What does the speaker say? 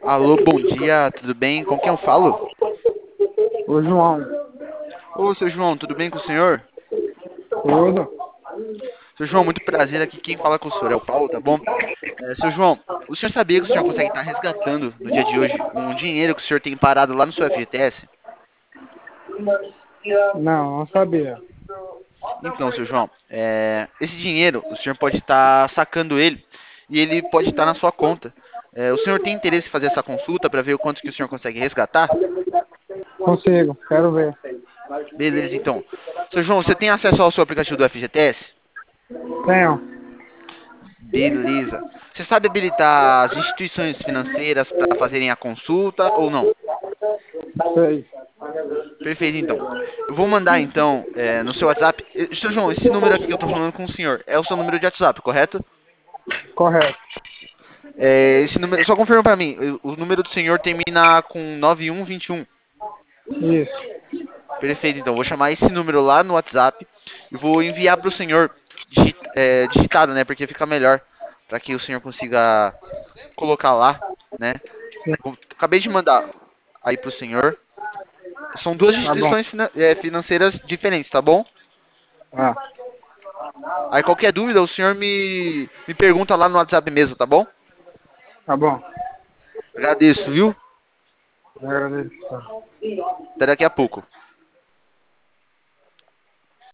Alô, bom dia, tudo bem? Com quem eu falo? Ô, João, Ô, seu João, tudo bem com o senhor? tudo? Seu João, muito prazer aqui. Quem fala com o senhor é o Paulo, tá bom? Seu João, o senhor sabia que o senhor consegue estar resgatando no dia de hoje um dinheiro que o senhor tem parado lá no seu FGTS? Não, não sabia. Então, seu João, esse dinheiro o senhor pode estar sacando ele e ele pode estar na sua conta. O senhor tem interesse em fazer essa consulta para ver o quanto que o senhor consegue resgatar? Consigo, quero ver. Beleza, então. Seu João, você tem acesso ao seu aplicativo do FGTS? Tenho, Beleza. Você sabe habilitar as instituições financeiras para fazerem a consulta ou não? sei. Perfeito, então. Eu vou mandar, então, no seu WhatsApp. Seu João, esse número aqui que eu estou falando com o senhor é o seu número de WhatsApp, correto? Correto. Esse número, só confirma para mim, o número do senhor termina com 9121. Isso. Perfeito, então. Vou chamar esse número lá no WhatsApp e vou enviar para o senhor digitado, né? Porque fica melhor para que o senhor consiga colocar lá, né? Acabei de mandar aí para o senhor. São duas Tá bom. instituições financeiras diferentes, tá bom? Ah, Aí qualquer dúvida, o senhor me pergunta lá no WhatsApp mesmo, tá bom? tá bom. Agradeço, viu? Agradeço. Até daqui a pouco.